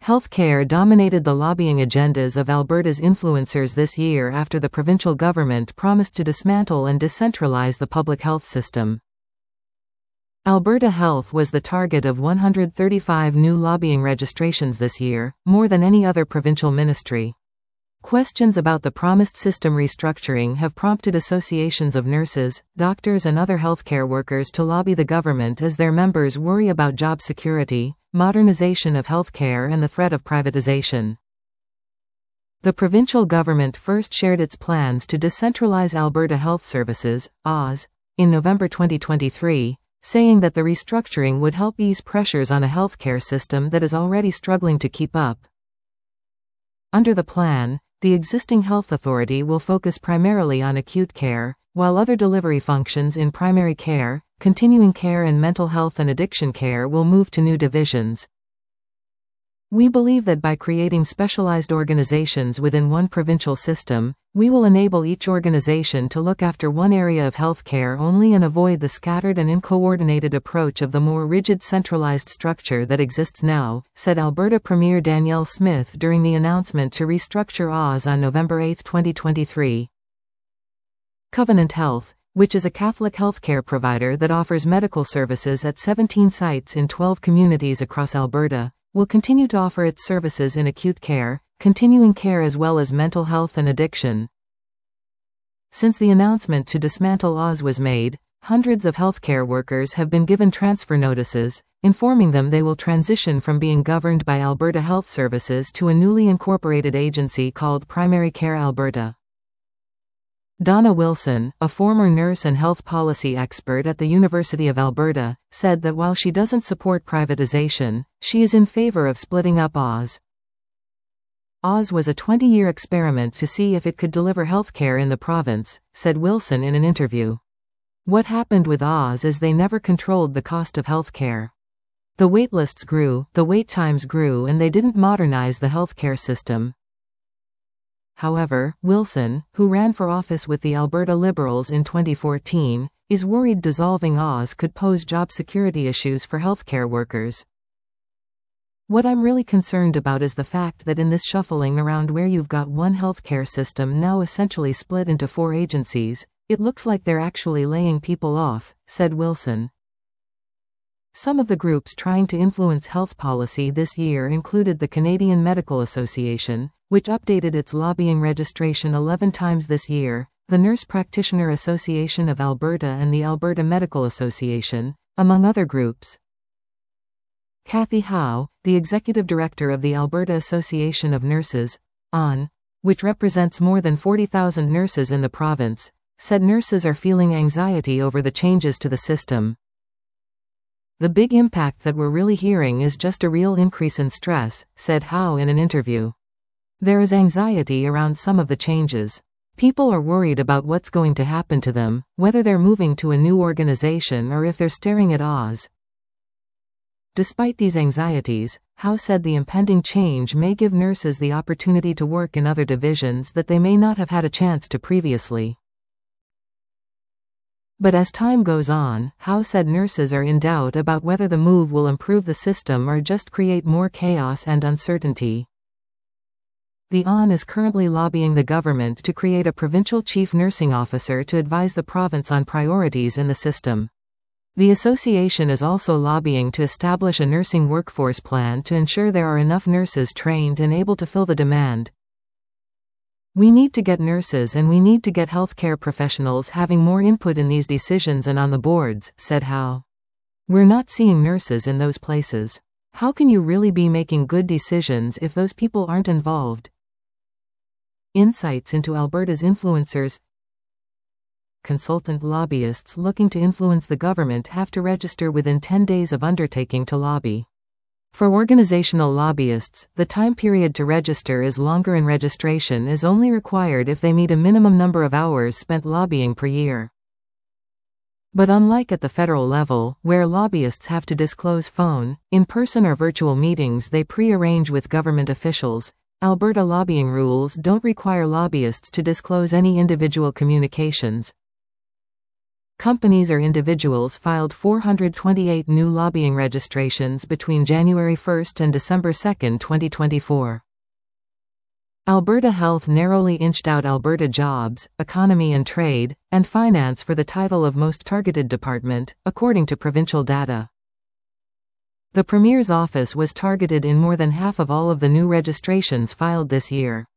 Healthcare dominated the lobbying agendas of Alberta's influencers this year after the provincial government promised to dismantle and decentralize the public health system. Alberta Health was the target of 135 new lobbying registrations this year, more than any other provincial ministry. Questions about the promised system restructuring have prompted associations of nurses, doctors and other healthcare workers to lobby the government as their members worry about job security, modernization of healthcare and the threat of privatization. The provincial government first shared its plans to decentralize Alberta Health Services, AHS, in November 2023, saying that the restructuring would help ease pressures on a healthcare system that is already struggling to keep up. Under the plan, the existing health authority will focus primarily on acute care, while other delivery functions in primary care, continuing care and mental health and addiction care will move to new divisions. We believe that by creating specialized organizations within one provincial system, we will enable each organization to look after one area of healthcare only and avoid the scattered and uncoordinated approach of the more rigid centralized structure that exists now, said Alberta Premier Danielle Smith during the announcement to restructure AHS on November 8, 2023. Covenant Health, which is a Catholic healthcare provider that offers medical services at 17 sites in 12 communities across Alberta, will continue to offer its services in acute care, continuing care as well as mental health and addiction. Since the announcement to dismantle AHS was made, hundreds of healthcare workers have been given transfer notices, informing them they will transition from being governed by Alberta Health Services to a newly incorporated agency called Primary Care Alberta. Donna Wilson, a former nurse and health policy expert at the University of Alberta, said that while she doesn't support privatization, she is in favor of splitting up AHS. AHS was a 20-year experiment to see if it could deliver healthcare in the province, said Wilson in an interview. What happened with AHS is they never controlled the cost of healthcare. The waitlists grew, the wait times grew, and they didn't modernize the healthcare system. However, Wilson, who ran for office with the Alberta Liberals in 2014, is worried dissolving AHS could pose job security issues for healthcare workers. What I'm really concerned about is the fact that in this shuffling around where you've got one healthcare system now essentially split into 4 agencies, it looks like they're actually laying people off, said Wilson. Some of the groups trying to influence health policy this year included the Canadian Medical Association, which updated its lobbying registration 11 times this year, the Nurse Practitioner Association of Alberta and the Alberta Medical Association, among other groups. Kathy Howe, the executive director of the Alberta Association of Nurses, AN, which represents more than 40,000 nurses in the province, said nurses are feeling anxiety over the changes to the system. The big impact that we're really hearing is just a real increase in stress, said Howe in an interview. There is anxiety around some of the changes. People are worried about what's going to happen to them, whether they're moving to a new organization or if they're staring at AHS. Despite these anxieties, Howe said the impending change may give nurses the opportunity to work in other divisions that they may not have had a chance to previously. But as time goes on, Howe said nurses are in doubt about whether the move will improve the system or just create more chaos and uncertainty. The AN is currently lobbying the government to create a provincial chief nursing officer to advise the province on priorities in the system. The association is also lobbying to establish a nursing workforce plan to ensure there are enough nurses trained and able to fill the demand. We need to get nurses and we need to get healthcare professionals having more input in these decisions and on the boards, said Howe. We're not seeing nurses in those places. How can you really be making good decisions if those people aren't involved? Insights into Alberta's influencers. Consultant lobbyists looking to influence the government have to register within 10 days of undertaking to lobby. For organizational lobbyists, the time period to register is longer and registration is only required if they meet a minimum number of hours spent lobbying per year. But unlike at the federal level, where lobbyists have to disclose phone, in-person or virtual meetings they pre-arrange with government officials, Alberta lobbying rules don't require lobbyists to disclose any individual communications. Companies or individuals filed 428 new lobbying registrations between January 1 and December 2, 2024. Alberta Health narrowly inched out Alberta Jobs, Economy and Trade, and Finance for the title of Most Targeted Department, according to provincial data. The Premier's office was targeted in more than half of all of the new registrations filed this year.